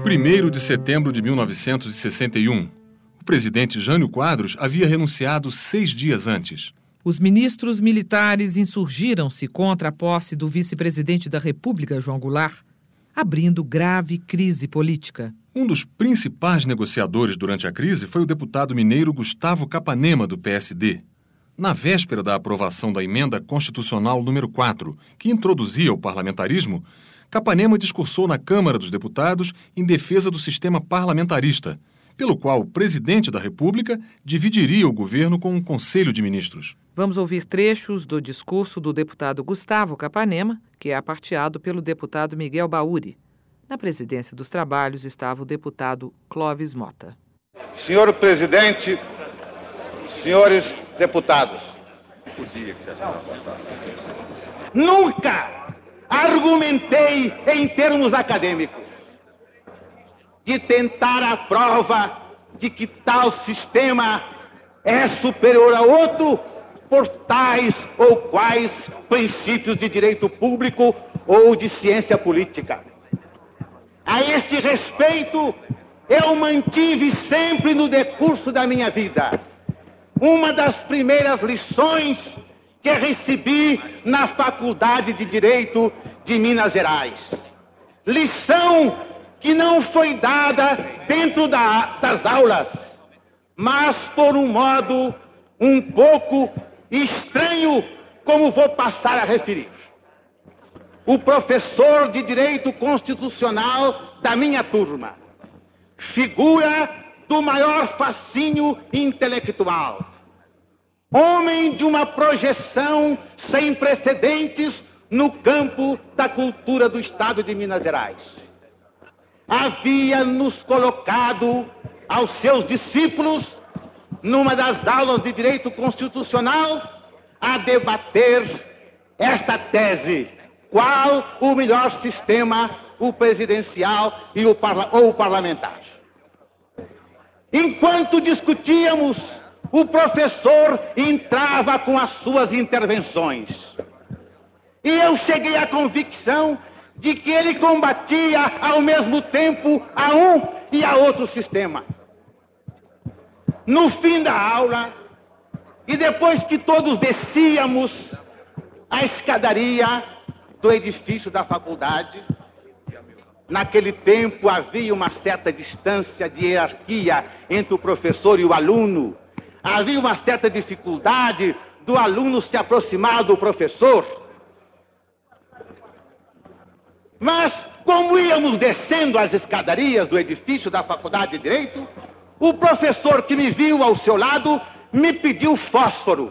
1º de setembro de 1961. O presidente Jânio Quadros havia renunciado 6 dias antes. Os ministros militares insurgiram-se contra a posse do vice-presidente da República, João Goulart, abrindo grave crise política. Um dos principais negociadores durante a crise foi o deputado mineiro Gustavo Capanema, do PSD. Na véspera da aprovação da emenda constitucional número 4, que introduzia o parlamentarismo, Capanema discursou na Câmara dos Deputados em defesa do sistema parlamentarista, pelo qual o presidente da República dividiria o governo com um conselho de ministros. Vamos ouvir trechos do discurso do deputado Gustavo Capanema, que é aparteado pelo deputado Miguel Bauri. Na presidência dos trabalhos estava o deputado Clóvis Mota. Senhor presidente, senhores deputados, nunca argumentei em termos acadêmicos de tentar a prova de que tal sistema é superior a outro por tais ou quais princípios de direito público ou de ciência política. A este respeito, eu mantive sempre no decurso da minha vida uma das primeiras lições que recebi na Faculdade de Direito de Minas Gerais. Lição que não foi dada dentro das aulas, mas por um modo um pouco estranho, como vou passar a referir. O professor de Direito Constitucional da minha turma, figura do maior fascínio intelectual, homem de uma projeção sem precedentes no campo da cultura do Estado de Minas Gerais, havia nos colocado aos seus discípulos, numa das aulas de Direito Constitucional, a debater esta tese: qual o melhor sistema, o presidencial ou o parlamentar? Enquanto discutíamos, o professor entrava com as suas intervenções. E eu cheguei à convicção de que ele combatia ao mesmo tempo a um e a outro sistema. No fim da aula, e depois que todos descíamos a escadaria do edifício da faculdade, naquele tempo havia uma certa distância de hierarquia entre o professor e o aluno, havia uma certa dificuldade do aluno se aproximar do professor. Mas, como íamos descendo as escadarias do edifício da Faculdade de Direito, o professor que me viu ao seu lado me pediu fósforo.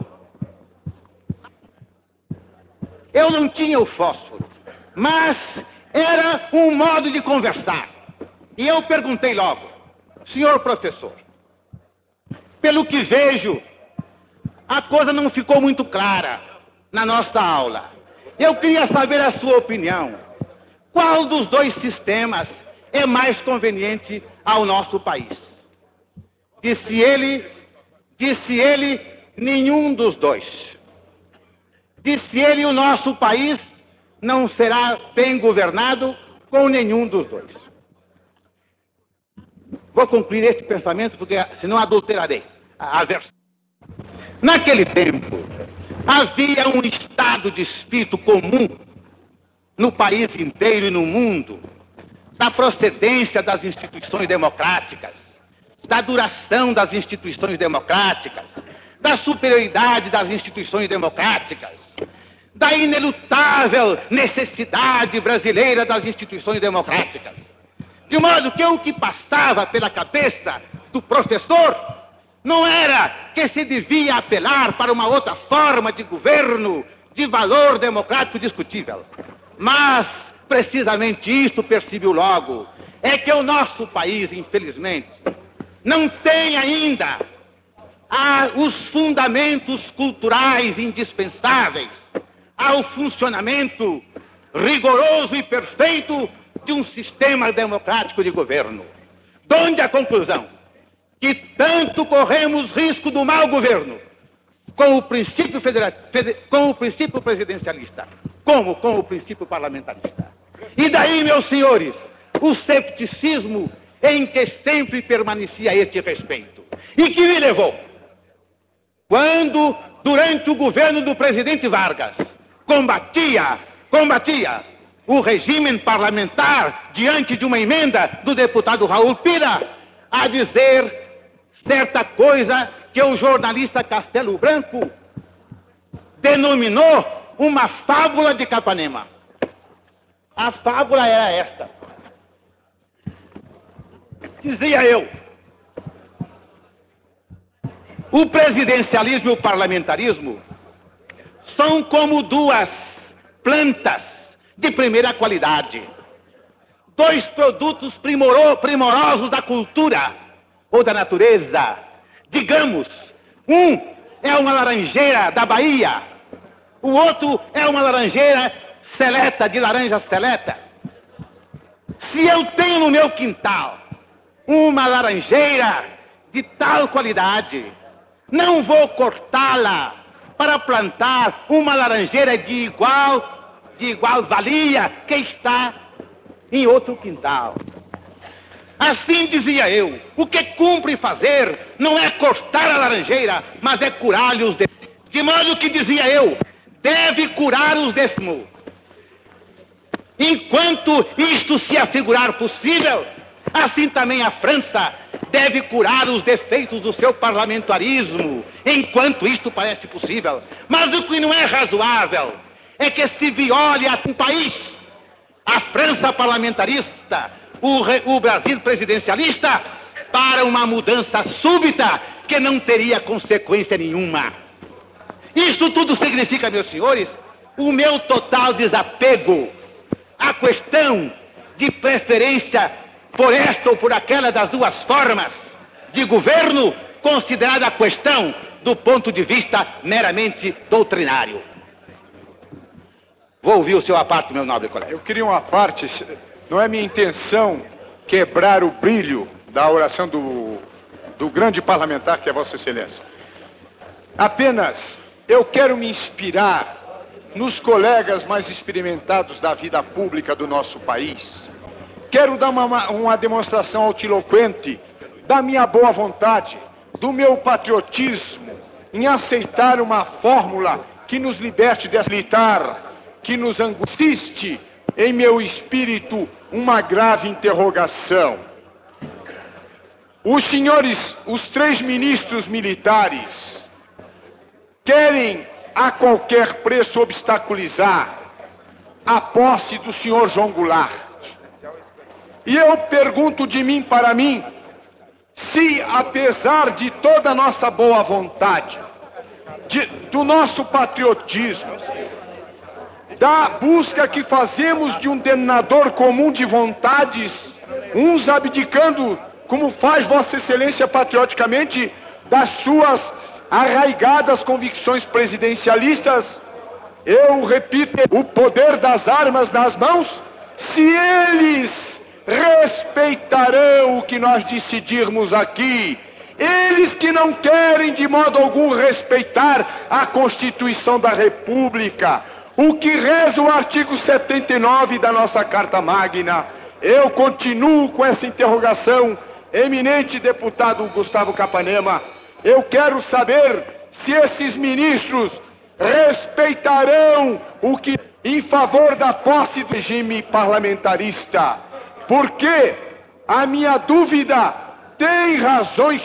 Eu não tinha o fósforo, mas era um modo de conversar. E eu perguntei logo: senhor professor, pelo que vejo, a coisa não ficou muito clara na nossa aula. Eu queria saber a sua opinião. Qual dos dois sistemas é mais conveniente ao nosso país? Disse ele, nenhum dos dois. Disse ele, o nosso país não será bem governado com nenhum dos dois. Vou concluir este pensamento, porque senão adulterarei a versão. Naquele tempo, havia um estado de espírito comum no país inteiro e no mundo, da procedência das instituições democráticas, da duração das instituições democráticas, da superioridade das instituições democráticas, da inelutável necessidade brasileira das instituições democráticas. De modo que o que passava pela cabeça do professor não era que se devia apelar para uma outra forma de governo de valor democrático discutível. Mas, precisamente isto percebeu logo, é que o nosso país, infelizmente, não tem ainda os fundamentos culturais indispensáveis ao funcionamento rigoroso e perfeito de um sistema democrático de governo. Donde a conclusão que tanto corremos risco do mau governo com o princípio presidencialista, como com o princípio parlamentarista. E daí, meus senhores, o cepticismo em que sempre permanecia este respeito. E que me levou, quando, durante o governo do presidente Vargas, combatia o regime parlamentar diante de uma emenda do deputado Raul Pira, a dizer certa coisa que o jornalista Castelo Branco denominou uma fábula de Capanema. A fábula era esta. Dizia eu, o presidencialismo e o parlamentarismo são como duas plantas de primeira qualidade, dois produtos primorosos da cultura ou da natureza. Digamos, um é uma laranjeira da Bahia, o outro é uma laranjeira seleta, de laranja seleta. Se eu tenho no meu quintal uma laranjeira de tal qualidade, não vou cortá-la para plantar uma laranjeira de igual valia que está em outro quintal. Assim dizia eu, o que cumpre fazer não é cortar a laranjeira, mas é curar-lhe os defeitos. De modo que, dizia eu, deve curar os defeitos. Enquanto isto se afigurar possível, assim também a França deve curar os defeitos do seu parlamentarismo, enquanto isto parece possível. Mas o que não é razoável é que se viole um país, a França parlamentarista, o Brasil presidencialista, para uma mudança súbita que não teria consequência nenhuma. Isto tudo significa, meus senhores, o meu total desapego à questão de preferência por esta ou por aquela das duas formas de governo, considerada a questão do ponto de vista meramente doutrinário. Vou ouvir o seu aparte, meu nobre colega. Eu queria uma parte, não é minha intenção quebrar o brilho da oração do grande parlamentar que é Vossa Excelência. Apenas eu quero me inspirar nos colegas mais experimentados da vida pública do nosso país. Quero dar uma demonstração altiloquente da minha boa vontade, do meu patriotismo, em aceitar uma fórmula que nos liberte desse militar, que nos angustie em meu espírito uma grave interrogação. Os 3 ministros militares querem a qualquer preço obstaculizar a posse do senhor João Goulart. E eu pergunto de mim para mim, se apesar de toda a nossa boa vontade, do nosso patriotismo, da busca que fazemos de um denominador comum de vontades, uns abdicando, como faz Vossa Excelência patrioticamente, das suas arraigadas convicções presidencialistas, eu repito, o poder das armas nas mãos, se eles respeitarão o que nós decidirmos aqui, eles que não querem de modo algum respeitar a Constituição da República, o que reza o artigo 79 da nossa Carta Magna. Eu continuo com essa interrogação, eminente deputado Gustavo Capanema. Eu quero saber se esses ministros respeitarão o que em favor da posse do regime parlamentarista, porque a minha dúvida tem razões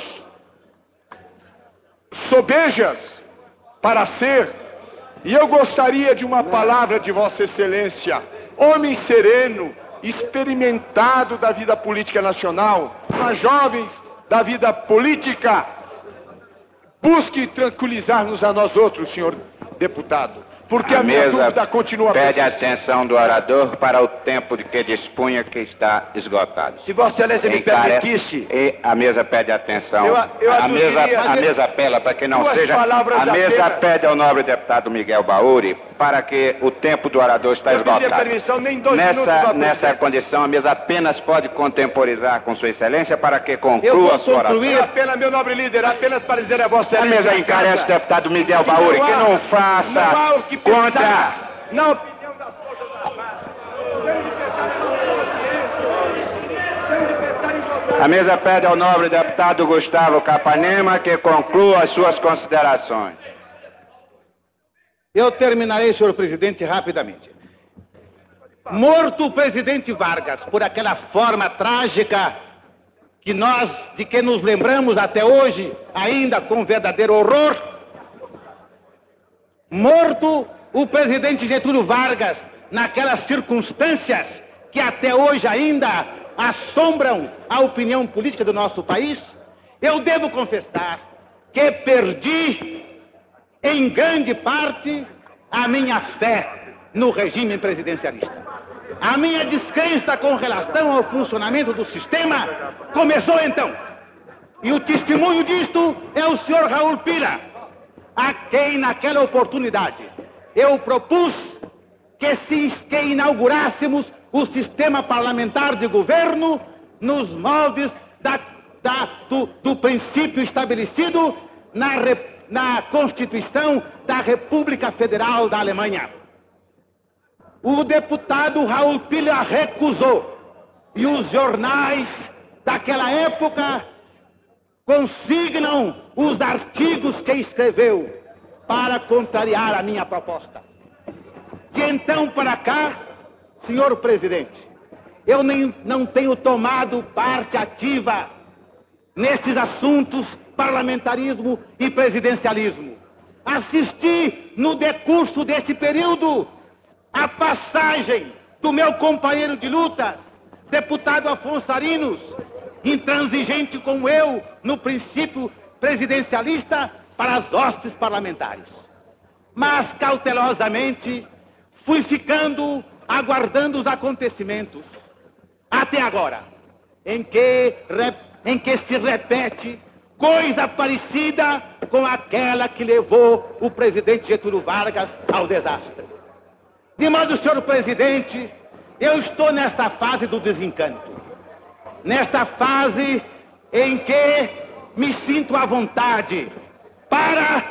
sobejas para ser, e eu gostaria de uma palavra de Vossa Excelência, homem sereno, experimentado da vida política nacional, mas jovens da vida política, busque tranquilizar-nos a nós outros, senhor deputado, porque a minha dúvida continua pede a atenção do orador para o tempo de que dispunha, que está esgotado. Se Vossa Excelência me permitisse... E a mesa pede atenção. A mesa apela para que não seja... A mesa pede ao nobre deputado Miguel Bauri para que o tempo do orador está esgotado. Permissão, nem 2 nessa condição, a mesa apenas pode contemporizar com Sua Excelência para que conclua a sua oração. Apenas, meu nobre líder, apenas para dizer a Vossa Excelência... A mesa encarece o deputado Miguel Bauri que não faça... Contra! Na opinião das Forças Armadas, A mesa pede ao nobre deputado Gustavo Capanema que conclua as suas considerações. Eu terminarei, senhor presidente, rapidamente. Morto o presidente Vargas por aquela forma trágica de que nos lembramos até hoje, ainda com verdadeiro horror. Morto o presidente Getúlio Vargas naquelas circunstâncias que até hoje ainda assombram a opinião política do nosso país, eu devo confessar que perdi, em grande parte, a minha fé no regime presidencialista. A minha descrença com relação ao funcionamento do sistema começou então. E o testemunho disto é o senhor Raul Pila, a quem naquela oportunidade eu propus que inaugurássemos o sistema parlamentar de governo nos moldes do princípio estabelecido na Constituição da República Federal da Alemanha. O deputado Raul Pila recusou, e os jornais daquela época consignam os artigos que escreveu para contrariar a minha proposta. De então para cá, senhor presidente, eu não tenho tomado parte ativa nesses assuntos parlamentarismo e presidencialismo. Assisti no decurso desse período a passagem do meu companheiro de lutas, deputado Afonso Arinos, intransigente como eu no princípio presidencialista, para as hostes parlamentares. Mas cautelosamente fui ficando aguardando os acontecimentos até agora, em que se repete coisa parecida com aquela que levou o presidente Getúlio Vargas ao desastre. De modo, senhor presidente, eu estou nessa fase do desencanto, nesta fase em que me sinto à vontade para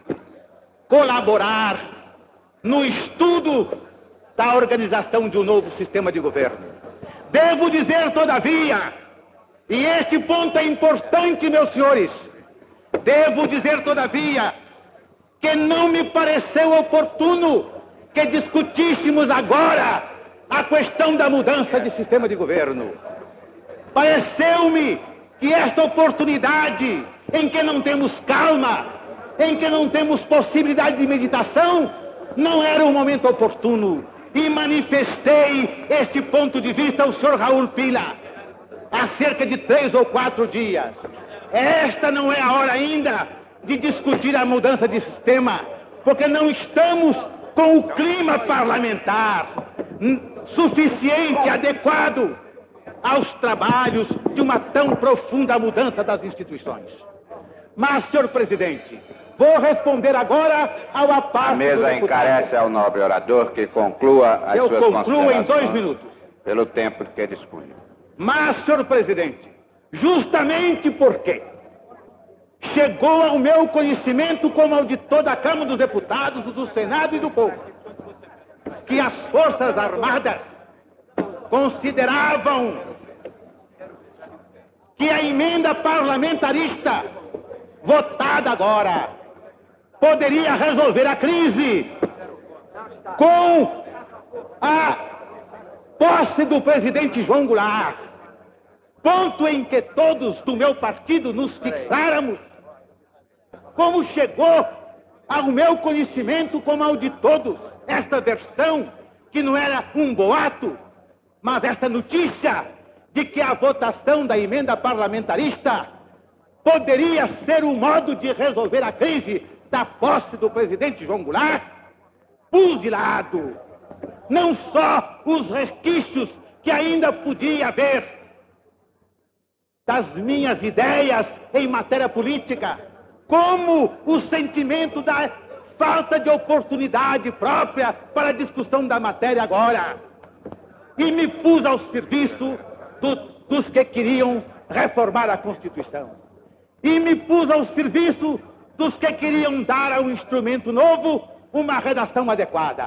colaborar no estudo da organização de um novo sistema de governo. Devo dizer, todavia, e este ponto é importante, meus senhores, devo dizer, todavia, que não me pareceu oportuno que discutíssemos agora a questão da mudança de sistema de governo. Pareceu-me que esta oportunidade, em que não temos calma, em que não temos possibilidade de meditação, não era o momento oportuno. E manifestei este ponto de vista ao senhor Raul Pila há cerca de 3 ou 4 dias. Esta não é a hora ainda de discutir a mudança de sistema, porque não estamos com o clima parlamentar suficiente, adequado aos trabalhos de uma tão profunda mudança das instituições. Mas, senhor presidente, vou responder agora ao aparte. A mesa encarece ao nobre orador que conclua as suas considerações. Eu concluo em 2 minutos. Pelo tempo que dispõe. Mas, senhor presidente, justamente porque chegou ao meu conhecimento, como ao de toda a Câmara dos Deputados, do Senado e do povo, que as Forças Armadas consideravam que a emenda parlamentarista votada agora poderia resolver a crise com a posse do presidente João Goulart, ponto em que todos do meu partido nos fixáramos. Como chegou ao meu conhecimento, como ao de todos, esta versão, que não era um boato, mas esta notícia de que a votação da emenda parlamentarista poderia ser um modo de resolver a crise da posse do presidente João Goulart, pus de lado não só os resquícios que ainda podia haver das minhas ideias em matéria política, como o sentimento da falta de oportunidade própria para a discussão da matéria agora. E me pus ao serviço dos que queriam reformar a Constituição. E me pus ao serviço dos que queriam dar ao instrumento novo uma redação adequada.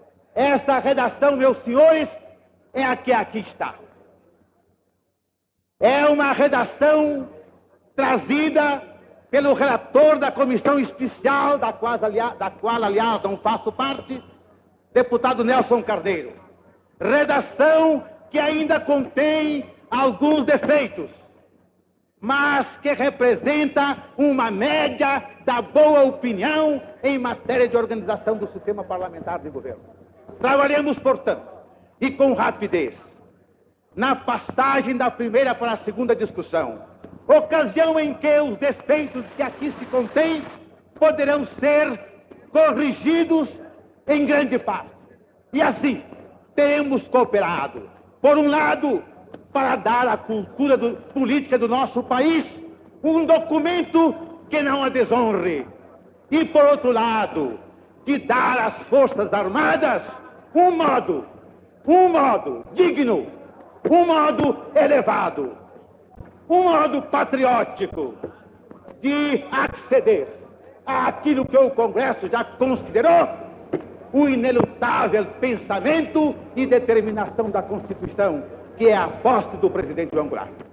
Essa redação, meus senhores, é a que aqui está. É uma redação trazida pelo relator da comissão especial, da qual, aliás, não faço parte, deputado Nelson Carneiro. Redação que ainda contém alguns defeitos, mas que representa uma média da boa opinião em matéria de organização do sistema parlamentar de governo. Trabalhamos, portanto, e com rapidez, na passagem da primeira para a segunda discussão, ocasião em que os defeitos que aqui se contêm poderão ser corrigidos em grande parte. E assim, teremos cooperado, por um lado, para dar à cultura política do nosso país um documento que não a desonre, e, por outro lado, de dar às Forças Armadas um modo digno, um modo elevado, um modo patriótico de acceder àquilo que o Congresso já considerou o inelutável pensamento e determinação da Constituição, que é a posse do presidente João Goulart.